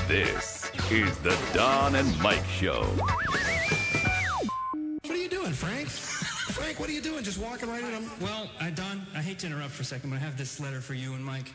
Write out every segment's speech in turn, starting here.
This is the Don and Mike Show. What are you doing, Frank? Frank, what are you doing? Just walking right in? Well, Don, I hate to interrupt for a second, but I have this letter for you and Mike.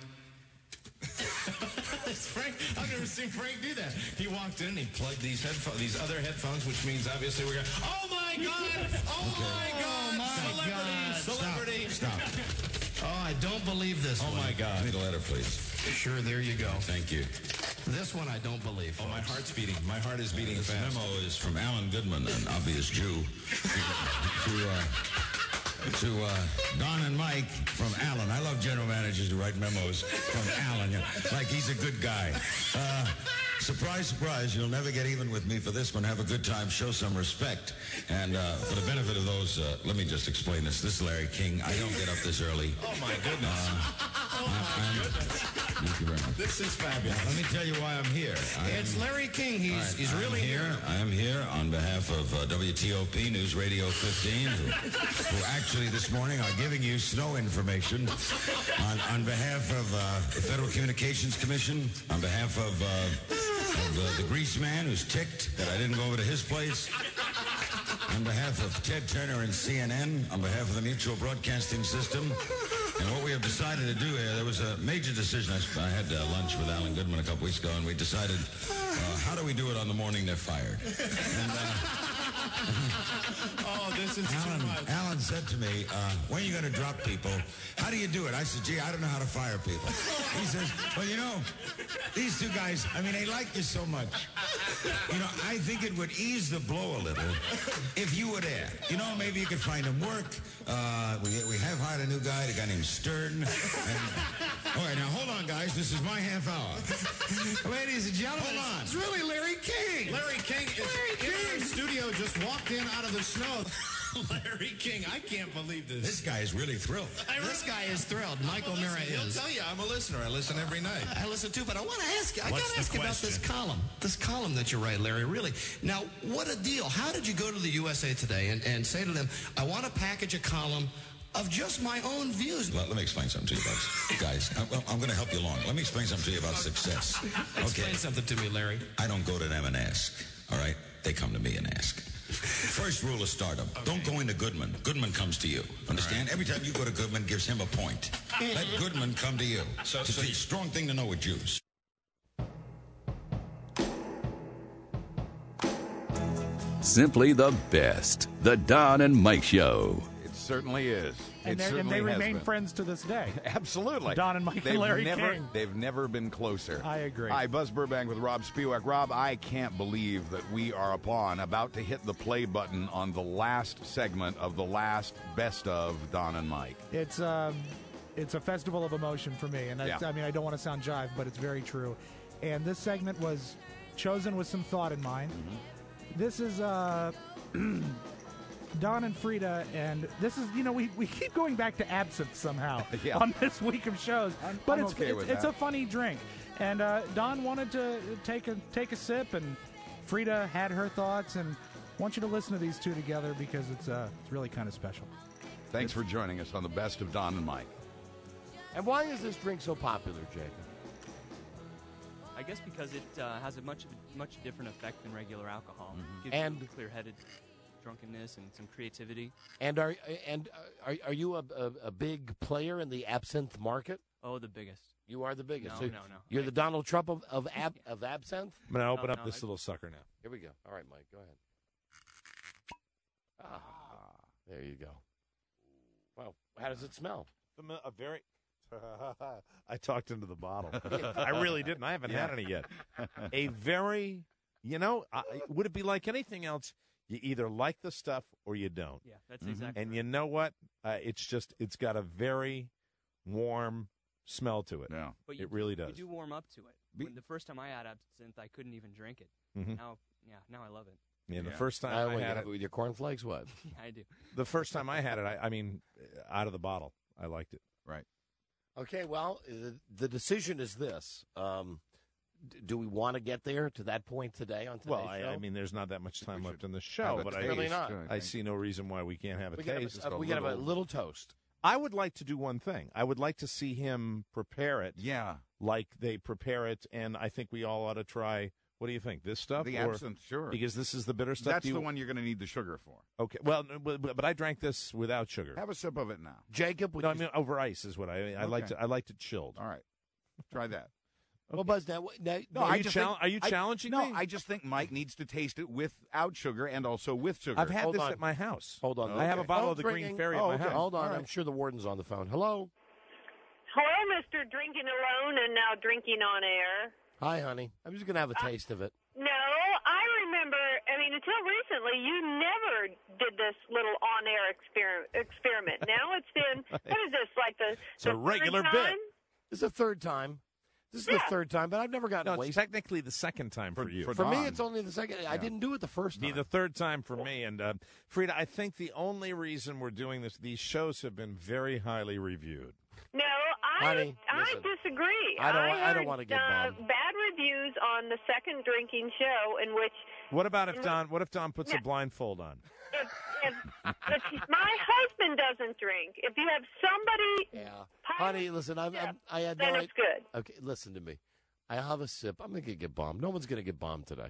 Frank, I've never seen Frank do that. He walked in and he plugged these other headphones, which means obviously we're going, oh my God! Oh my God! Celebrity! Stop. Oh, I don't believe this one. Oh, my God. I need a letter, please. Sure, there you go. Thank you. This one I don't believe. Oh, my heart's beating. My heart is beating This fast. memo is from Alan Goodman, an obvious Jew, to Don and Mike from Alan. I love general managers who write memos from Alan. Like he's a good guy. Surprise, surprise, you'll never get even with me for this one. Have a good time, show some respect. And for the benefit of those, let me just explain this. This is Larry King. I don't get up this early. Oh, my goodness. Thank you very much. This is fabulous. Let me tell you why I'm here. It's Larry King. He's really here. I am here on behalf of WTOP News Radio 15, who actually this morning are giving you snow information on behalf of the Federal Communications Commission, on behalf of the grease man who's ticked that I didn't go over to his place, on behalf of Ted Turner and CNN, on behalf of the Mutual Broadcasting System. And what we have decided to do here, there was a major decision. I had lunch with Alan Goodman a couple weeks ago, and we decided, how do we do it on the morning they're fired? And, this is too much. Alan said to me, when are you going to drop people? How do you do it? I said, gee, I don't know how to fire people. He says, well, you know, these two guys, I mean, they like you so much. You know, I think it would ease the blow a little if you were there. You know, maybe you could find them work. We have hired a new guy, a guy named Stern. All right, now, hold on, guys. This is my half hour. Ladies and gentlemen, Hold on. it's really Larry King. Larry King is in our studio, just walked in out of the snow. Larry King, I can't believe this. This guy is really thrilled. This guy is thrilled. Michael Mira is. He'll tell you, I'm a listener. I listen every night. I listen too, but I want to ask you. I got What's to the ask you about this question? column that you write, Larry. Really. Now, what a deal! How did you go to the USA Today and say to them, "I want to package a column of just my own views"? Let me explain something to you about guys. I'm going to help you along. Let me explain something to you about success. Explain something to me, Larry. I don't go to them and ask. All right, they come to me and ask. First rule of stardom: don't go into Goodman. Goodman comes to you. Understand? Every time you go to Goodman, gives him a point. Let Goodman come to you. It's a strong thing to know with Jews. Simply the best. The Don and Mike Show. It certainly is. And they remain friends to this day. Absolutely. Don and Mike and Larry King. They've never been closer. I agree. Hi, Buzz Burbank with Rob Spiewak. Rob, I can't believe that we are about to hit the play button on the last segment of the last best of Don and Mike. It's a festival of emotion for me. And I mean, I don't want to sound jive, but it's very true. And this segment was chosen with some thought in mind. Mm-hmm. This is Don and Frida, and this is, you know, we keep going back to absinthe somehow on this week of shows, but it's a funny drink. And Don wanted to take a sip, and Frida had her thoughts, and I want you to listen to these two together because it's really kind of special. Thanks for joining us on the best of Don and Mike. And why is this drink so popular, Jacob? I guess because it has a much different effect than regular alcohol. Mm-hmm. Gives you clear-headed drunkenness and some creativity. And are you a big player in the absinthe market? Oh, the biggest. You are the biggest. No. You're the Donald Trump of absinthe? I'm going to open up this little sucker now. Here we go. All right, Mike, go ahead. There you go. Well, how does it smell? A very... I talked into the bottle. I really didn't. I haven't had any yet. A very, would it be like anything else? You either like the stuff or you don't. Yeah, that's exactly And right. you know what? It's got a very warm smell to it. Yeah. But it really does. You do warm up to it. When the first time I had absinthe, I couldn't even drink it. Mm-hmm. Now I love it. Yeah, the first time I had it with your cornflakes, what? Yeah, I do. The first time I had it, I mean, out of the bottle, I liked it. Right. Okay, well, the decision is this. Do we want to get there to that point today on today's show? I mean, there's not that much time left in the show, but really not. I see no reason why we can't have a taste. We can have a little toast. I would like to do one thing. I would like to see him prepare it. Yeah. like they prepare it, and I think we all ought to try. What do you think? This stuff? The absinthe, sure. Because this is the bitter stuff. That's the one you're going to need the sugar for. Okay. Well, but I drank this without sugar. Have a sip of it now. Jacob, I mean over ice is what I like to. I liked it chilled. All right, try that. Okay. Well, Buzz, now are you challenging me? No, I just think Mike needs to taste it without sugar and also with sugar. I've had this at my house. Hold on. I have a bottle of the Green Fairy at my house. Hold on. Right. I'm sure the warden's on the phone. Hello. Hello, Mr. Drinking Alone and now Drinking on Air. Hi, honey. I'm just going to have a taste of it. No, I remember, until recently, you never did this little on-air experiment. Now it's been, what is this, like it's a regular bit. This is the third time. This is the third time, but I've never gotten wasted. It's technically the second time for you. For me, it's only the second. Yeah. I didn't do it the first time. Be the third time for me. And Frida, I think the only reason we're doing this, these shows have been very highly reviewed. No, Honey, I disagree. I don't want to get bombed. Bad reviews on the second drinking show in which. What about if Don puts a blindfold on? If my husband doesn't drink, if you have somebody, honey, listen, I had then it's good. Okay, listen to me. I have a sip. I'm going to get bombed. No one's going to get bombed today.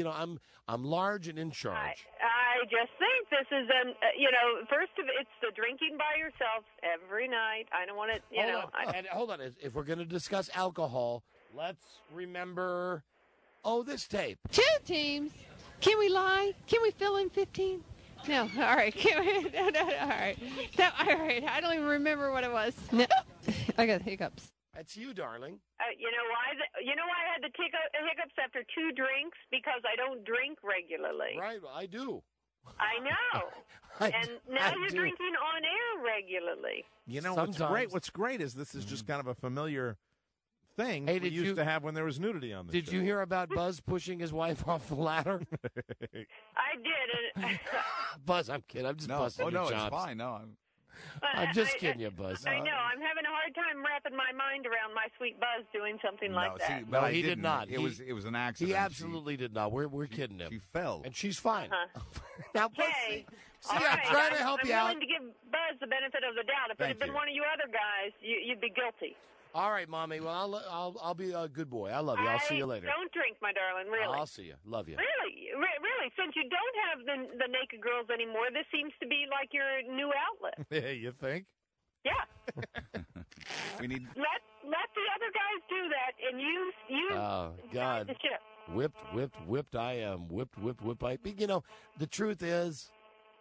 I'm large and in charge. I just think this is first of it's the drinking by yourself every night. I don't want to, Hold on. If we're going to discuss alcohol, let's remember. This tape. 2 teams. Can we lie? Can we fill in 15? No. All right. All right. All right. I don't even remember what it was. No. I got hiccups. That's you, darling. You know why I had the hiccups after 2 drinks? Because I don't drink regularly. Right. I do. I know. And now you're drinking on air regularly. You know, what's great is this is just kind of a familiar thing we used to have when there was nudity on the show. Did you hear about Buzz pushing his wife off the ladder? I did. Buzz, I'm kidding. I'm just busting your chops. It's fine. No, I'm just kidding you, Buzz. I know. I'm having a hard time wrapping my mind around my sweet Buzz doing something like that. No, he did not. It was an accident. He absolutely did not. We're kidding him. She fell. And she's fine. Now, Buzz, see, I'm trying to help you out. I'm willing to give Buzz the benefit of the doubt. If it had been one of you other guys, you'd be guilty. All right, Mommy. Well, I'll be a good boy. I love you. I'll see you later. Don't drink, my darling. Really. I'll see you. Love you. Really. Since you don't have the naked girls anymore, this seems to be like your new outlet. Yeah, you think? Yeah. We need. Let the other guys do that, and you. Oh God. The ship. Whipped. I am whipped. You know, the truth is.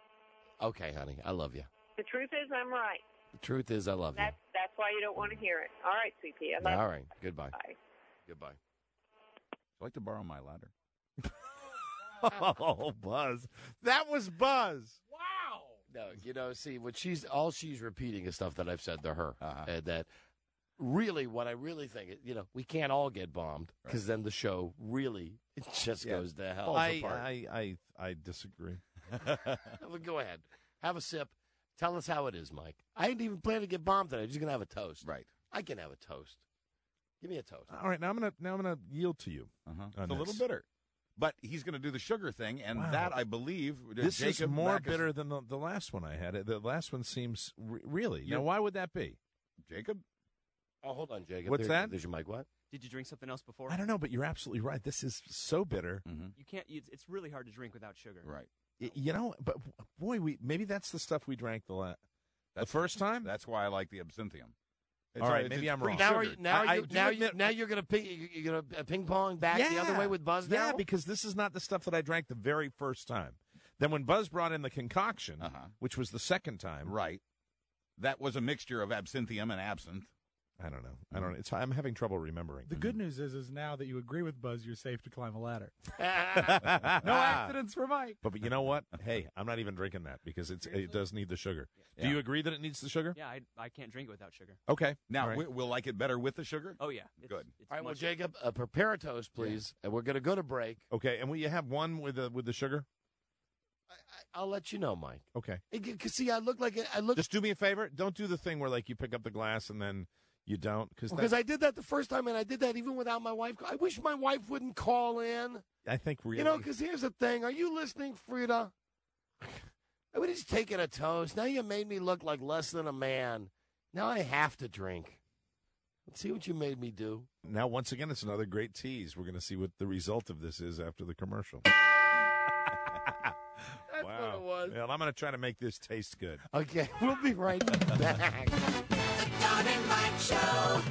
Okay, honey, I love you. The truth is, I'm right. The truth is, I love you. That's why you don't want to hear it. All right, sweet pea. I love you. All right. Goodbye. Bye. Goodbye. I'd like to borrow my ladder. Oh, Buzz. That was Buzz. Wow. No, see, all she's repeating is stuff that I've said to her. And that really, what I really think, we can't all get bombed because then the show really just goes to hell. I disagree. Well, go ahead. Have a sip. Tell us how it is, Mike. I didn't even plan to get bombed today. I'm just gonna have a toast. Right. I can have a toast. Give me a toast. All right. Now I'm gonna yield to you. It's a little bitter, but he's gonna do the sugar thing, and that I believe this is more bitter than the last one I had. The last one seems really. Now, why would that be, Jacob? Oh, hold on, Jacob. What's that? There's your mic. What? Did you drink something else before? I don't know, but you're absolutely right. This is so bitter. You can't. It's really hard to drink without sugar. Right. But boy, maybe that's the stuff we drank the first time. That's why I like the absinthium. All right, maybe I'm wrong. Now you're gonna ping pong back the other way with Buzz. Yeah, because this is not the stuff that I drank the very first time. Then when Buzz brought in the concoction, which was the second time, right? That was a mixture of absinthium and absinthe. I don't know. I'm having trouble remembering. The good news is now that you agree with Buzz, you're safe to climb a ladder. No accidents for Mike. But you know what? Hey, I'm not even drinking that because it does need the sugar. Yeah. Do you agree that it needs the sugar? Yeah, I can't drink it without sugar. Okay. Now, we'll like it better with the sugar? Oh, yeah. Good. All right, well, Jacob, prepare a toast, please. And we're going to go to break. Okay, and will you have one with the sugar? I'll let you know, Mike. Okay. Because, see, I look. Just do me a favor. Don't do the thing where, you pick up the glass and then you don't. Because I did that the first time, and I did that even without my wife. I wish my wife wouldn't call in. I think really. Because here's the thing. Are you listening, Frida? I was just taking a toast. Now you made me look like less than a man. Now I have to drink. Let's see what you made me do. Now, once again, it's another great tease. We're going to see what the result of this is after the commercial. That's what it was. Well, I'm going to try to make this taste good. Okay, we'll be right back. The Don and Mike Show.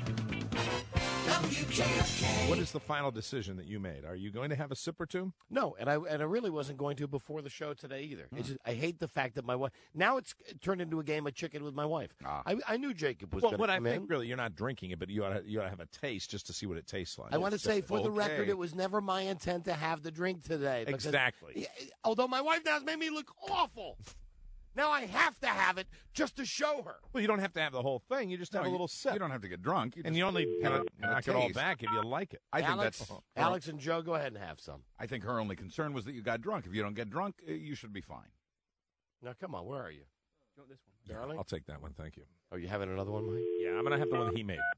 WKFK. What is the final decision that you made? Are you going to have a sip or two? No, and I really wasn't going to before the show today either. It's just, I hate the fact that my wife. Now it's turned into a game of chicken with my wife. I knew Jacob was going to come in. What I think, really, you're not drinking it, but you ought to have a taste just to see what it tastes like. I want to say, for the record, it was never my intent to have the drink today. Because, Exactly. Although my wife now has made me look awful. Now I have to have it just to show her. Well, you don't have to have the whole thing. You just have a little sip. You don't have to get drunk. And you only knock it all back if you like it. I think that's Alex and Joe, go ahead and have some. I think her only concern was that you got drunk. If you don't get drunk, you should be fine. Now, come on, where are you? Go this one. Darling? I'll take that one. Thank you. Oh, you having another one, Mike? Yeah, I'm going to have the one that he made.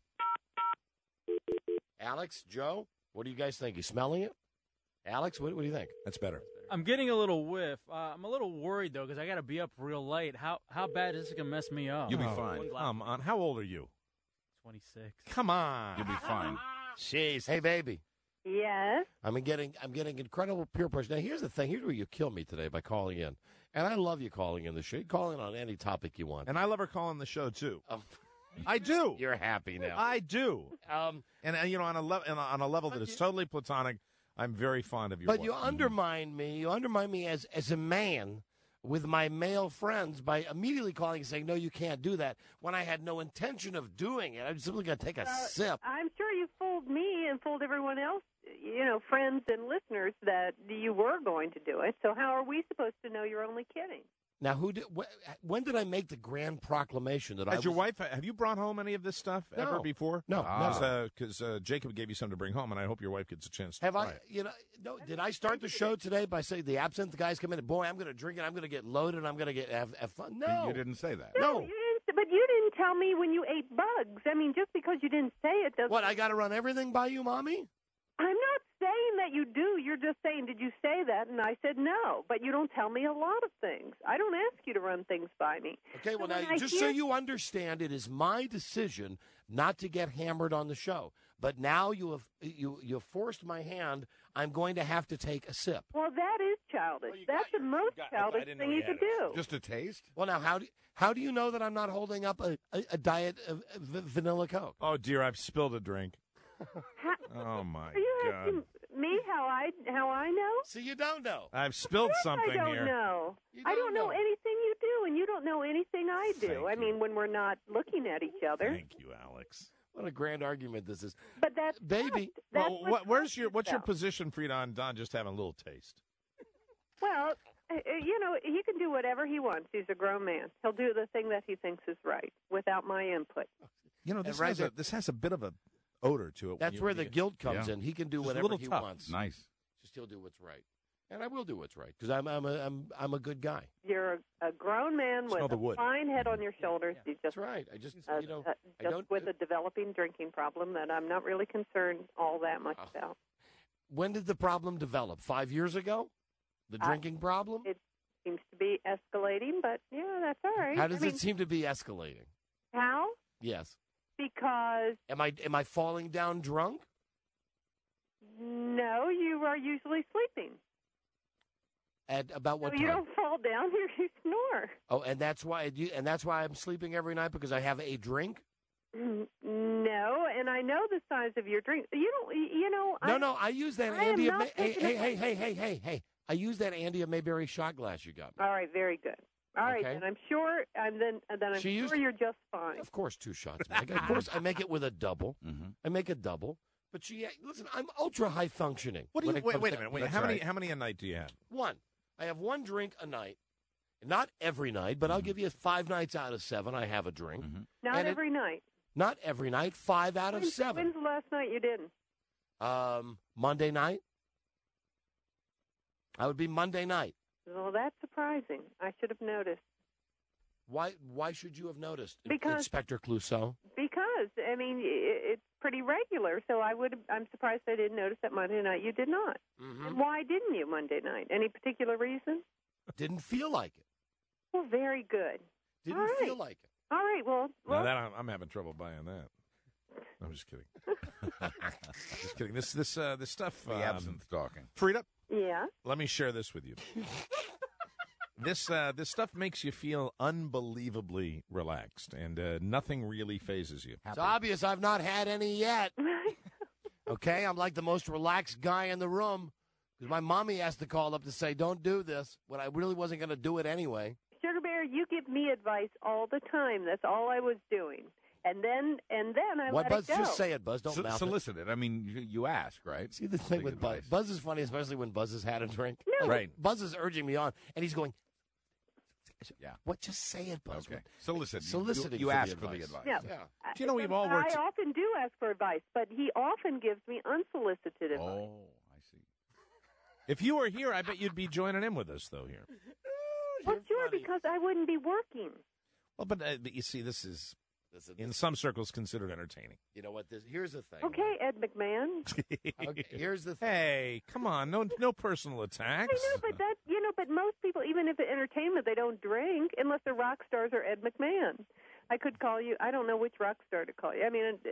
Alex, Joe, what do you guys think? You smelling it? Alex, what do you think? That's better. I'm getting a little whiff. I'm a little worried, though, because I got to be up real late. How bad is this going to mess me up? You'll be fine. Come on. How old are you? 26. Come on. You'll be fine. Jeez. Hey, baby. Yes. I'm getting incredible peer pressure. Now, here's the thing. Here's where you kill me today by calling in. And I love you calling in the show. You call in on any topic you want. And I love her calling the show, too. I do. You're happy now. I do. And on a level that is totally platonic, I'm very fond of your But wife. you undermine me. You undermine me as a man with my male friends by immediately calling and saying, no, you can't do that, when I had no intention of doing it. I'm simply going to take a sip. I'm sure you fooled me and fooled everyone else, friends and listeners, that you were going to do it. So how are we supposed to know you're only kidding? Now, when did I make the grand proclamation that Has your wife, have you brought home any of this stuff ever before? No. Because Jacob gave you some to bring home, and I hope your wife gets a chance to Have try I, it. no, did I start the show today by saying the absinthe guys come in and, boy, I'm going to drink it, I'm going to get loaded, and I'm going to have fun? No. You didn't say that. No. You didn't, but you didn't tell me when you ate bugs. I mean, just because you didn't say it doesn't... What, I got to run everything by you, Mommy? I'm not saying that you do. You're just saying, did you say that? And I said no. But you don't tell me a lot of things. I don't ask you to run things by me. Okay, well, now, so you understand, it is my decision not to get hammered on the show. But now you've forced my hand. I'm going to have to take a sip. Well, that is childish. That's the most childish thing you could do. Just a taste? Well, now, how do you know that I'm not holding up a diet of vanilla Coke? Oh, dear, I've spilled a drink. Oh, my Are you God. asking me how I know? See, you don't know. I've spilled something I don't here. know. I don't know anything you do, and you don't know anything I do. I mean, when we're not looking at each other. Thank you, Alex. What a grand argument this is. But that's baby. That's What's your position, Frida, on Don just having a little taste? Well, he can do whatever he wants. He's a grown man. He'll do the thing that he thinks is right without my input. This has a bit of a odor to it. That's where the guilt comes in. He can do whatever he wants. Nice. Just he'll do what's right, and I will do what's right because I'm a good guy. You're a grown man with a fine head on your shoulders. Yeah, that's right. I just with a developing drinking problem that I'm not really concerned all that much about. When did the problem develop? 5 years ago, the drinking problem. It seems to be escalating, but yeah, that's all right. How does it seem to be escalating? How? Yes. Because am I falling down drunk? No, you are usually sleeping. At about what no, time? You don't fall down; you snore. Oh, and that's why I'm sleeping every night because I have a drink. No, and I know the size of your drink. You don't. No. I use that Andy. Hey! I use that Andy of Mayberry shot glass you got me. All right, very good. All right, Okay. then I'm sure, and then I'm sure you're just fine. Of course, 2 shots. Mike. Of course, I make it with a double. Mm-hmm. I make a double. But listen, I'm ultra high functioning. What do you? Wait a minute. Wait. How many a night do you have? One. I have 1 drink a night. Not every night, but I'll give you 5 nights out of 7. I have a drink. Mm-hmm. Not every night. Not every night. 5 out of 7. When's the last night you didn't? Monday night. I would be Monday night. Well, that's surprising. I should have noticed. Why should you have noticed, Because- Inspector Clouseau? Because I mean, it's pretty regular. So I'm surprised I didn't notice that Monday night you did not. Mm-hmm. And why didn't you Monday night? Any particular reason? Didn't feel like it. Well, very good. Didn't All right. feel like it. All right. Well, Now that I'm having trouble buying that. I'm just kidding. Just kidding. This stuff. The absinthe talking. Frida. Yeah. Let me share this with you. This stuff makes you feel unbelievably relaxed, and nothing really phases you. It's obvious I've not had any yet. Okay, I'm like the most relaxed guy in the room. Because my mommy has to call up to say, don't do this, when I really wasn't going to do it anyway. Sugar Bear, you give me advice all the time. That's all I was doing. And then I What, let Buzz? it go. Just say it, Buzz. Don't mouth it. Solicit it. I mean, you ask, right? See the thing with Buzz. Buzz is funny, especially when Buzz has had a drink. No. Like, Buzz is urging me on, and he's going, yeah. What? Just say it, Buzz. Okay. Solicit. Soliciting You for ask the for the advice. advice. Yeah. Do you know we've all worked? I often do ask for advice, but he often gives me unsolicited advice. Oh, I see. If you were here, I bet you'd be joining in with us, though, here. Well, sure, because I wouldn't be working. Well, but you see, this is, in some circles, considered entertaining. You know what? Here's the thing. Okay, Ed McMahon. Okay, here's the thing. Hey, come on. No personal attacks. I know, but most people, even if it's entertainment, they don't drink unless they're rock stars or Ed McMahon. I could call you. I don't know which rock star to call you. I mean,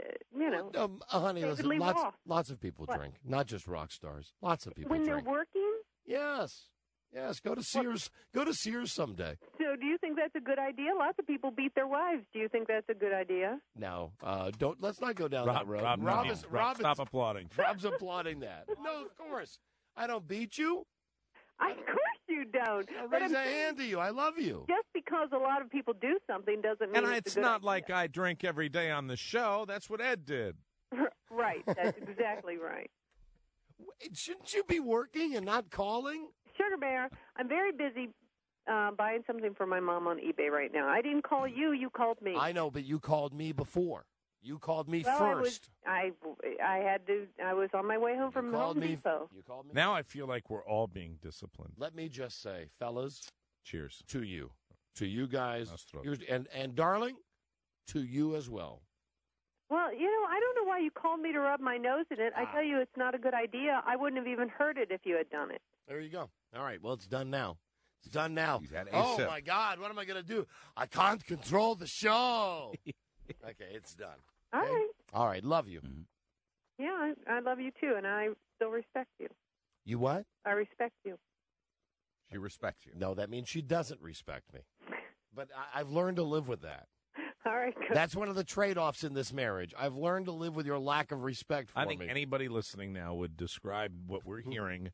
Honey, David listen, Lee Roth. lots of people What? drink, not just rock stars. Lots of people when drink. they're working. Yes. Go to Sears. Go to Sears someday. So, do you think that's a good idea? Lots of people beat their wives. Do you think that's a good idea? No, don't. Let's not go down Rob, that road. Rob, stop applauding. Rob's applauding that. No, of course. I don't beat you. Of course you don't. I'll But raise I'm a saying, hand to you. I love you. just because a lot of people do something doesn't mean And it's it's a good not idea. like I drink every day on the show. That's what Ed did. Right. That's exactly right. Shouldn't you be working and not calling? Sugar Bear, I'm very busy buying something for my mom on eBay right now. I didn't call you. You called me. I know, but you called me before. You called me well, first. I had to. I was on my way home from Home Depot. You called me. Now I feel like we're all being disciplined. Let me just say, fellas, cheers to you guys, and darling, to you as well. Well, I don't know why you called me to rub my nose in it. I tell you, it's not a good idea. I wouldn't have even heard it if you had done it. There you go. All right. Well, it's done now. It's done now. He's had a Oh, sip. my God. What am I going to do? I can't control the show. Okay, it's done. All right. All right. Love you. Yeah, I love you too, and I still respect you. You what? I respect you. She respects you. No, that means she doesn't respect me. But I've learned to live with that. All right, good. That's one of the trade-offs in this marriage. I've learned to live with your lack of respect for I think me. anybody listening now would describe what we're hearing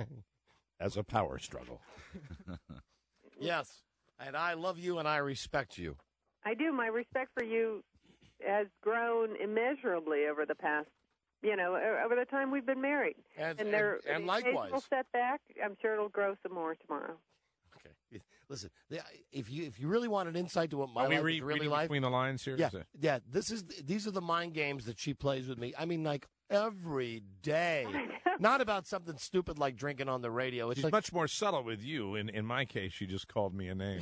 as a power struggle. Yes, and I love you and I respect you. I do. My respect for you has grown immeasurably over the past, over the time we've been married. And the likewise. occasional setback, I'm sure it'll grow some more tomorrow. Okay. Listen, if you really want an insight to what my Are we life is really reading like, between the lines here? yeah. These are the mind games that she plays with me. I mean, like every day. Not about something stupid like drinking on the radio. It's She's like, much more subtle with you. In my case, she just called me a name.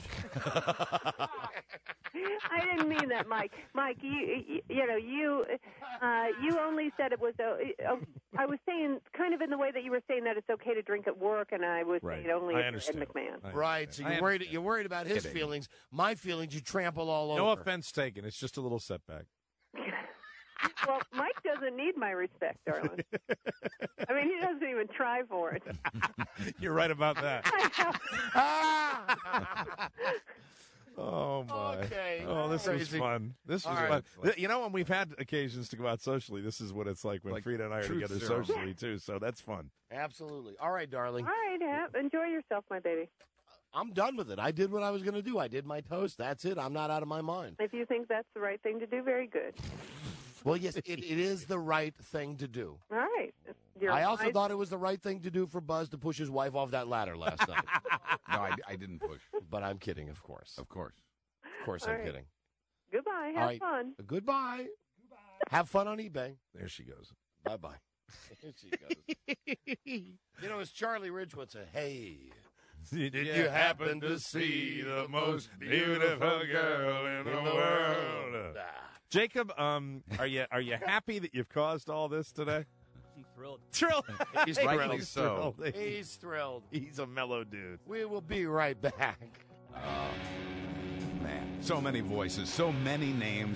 I didn't mean that, Mike. Mike, you only said it was. I was saying kind of in the way that you were saying that it's okay to drink at work, and I was saying only I Ed understand. McMahon. right. So you're worried about his feelings. My feelings, you trample all over. No offense taken. It's just a little setback. Well, Mike doesn't need my respect, darling. I mean, he doesn't even try for it. You're right about that. Oh, my. Okay. Oh, this was Crazy. fun. This was All fun. right. You know, when we've had occasions to go out socially, this is what it's like when Frida and I are truth together serum. socially, too. So that's fun. Absolutely. All right, darling. All right, enjoy yourself, my baby. I'm done with it. I did what I was going to do. I did my toast. That's it. I'm not out of my mind. If you think that's the right thing to do, very good. Well, yes, it is the right thing to do. All right. You're I also wise. thought it was the right thing to do for Buzz to push his wife off that ladder last night. No, I didn't push. But I'm kidding, of course. Of course. Of course, All I'm right. kidding. Goodbye. All Have right. fun. Goodbye. Have fun on eBay. There she goes. Bye-bye. Here she goes. You know, as Charlie Ridge would say, hey. Did you happen to see the most beautiful girl in the world? Jacob, are you happy that you've caused all this today? I'm thrilled. Thrilled. He's Rightly thrilled. so. He's thrilled. He's a mellow dude. We will be right back. Man, so many voices, so many names,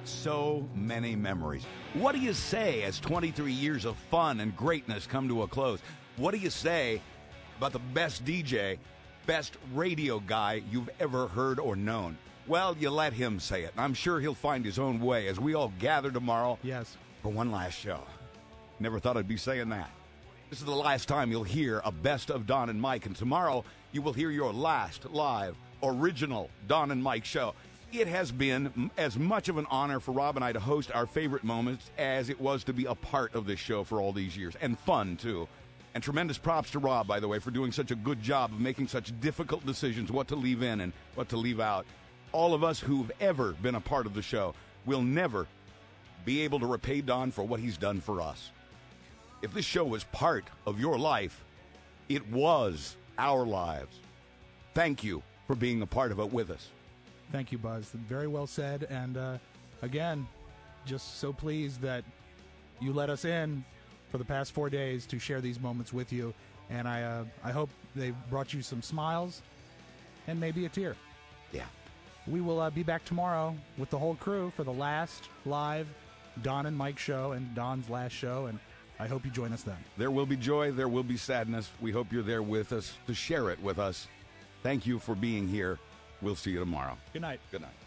so many memories. What do you say as 23 years of fun and greatness come to a close? What do you say about the best DJ, best radio guy you've ever heard or known? Well, you let him say it. I'm sure he'll find his own way as we all gather tomorrow for one last show. Never thought I'd be saying that. This is the last time you'll hear a Best of Don and Mike, and tomorrow you will hear your last live, original Don and Mike show. It has been as much of an honor for Rob and I to host our favorite moments as it was to be a part of this show for all these years, and fun, too. And tremendous props to Rob, by the way, for doing such a good job of making such difficult decisions, what to leave in and what to leave out. All of us who've ever been a part of the show will never be able to repay Don for what he's done for us. If this show was part of your life, it was our lives. Thank you for being a part of it with us. Thank you, Buzz. Very well said. And again, just so pleased that you let us in for the past 4 days to share these moments with you. And I hope they brought you some smiles and maybe a tear. Yeah. We will be back tomorrow with the whole crew for the last live Don and Mike show and Don's last show. And I hope you join us then. There will be joy. There will be sadness. We hope you're there with us to share it with us. Thank you for being here. We'll see you tomorrow. Good night. Good night.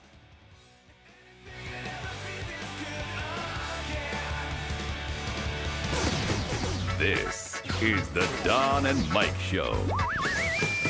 This is the Don and Mike Show.